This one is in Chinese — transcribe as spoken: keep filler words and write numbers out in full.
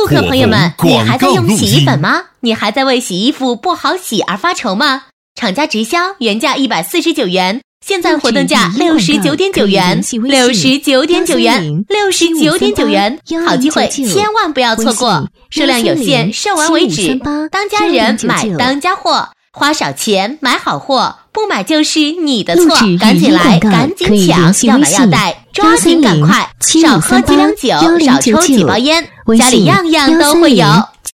顾客朋友们，你还在用洗衣粉吗？你还在为洗衣服不好洗而发愁吗？厂家直销原价一百四十九元，现在活动价六十九点九元，六十九点九元，六十九点九元，好机会千万不要错过，数量有限，售完为止。当家人买当家货，花少钱买好货，不买就是你的错，赶紧来，赶紧抢，要买要带，抓紧赶快，少喝几两酒，少抽几包烟，家里样样都会有。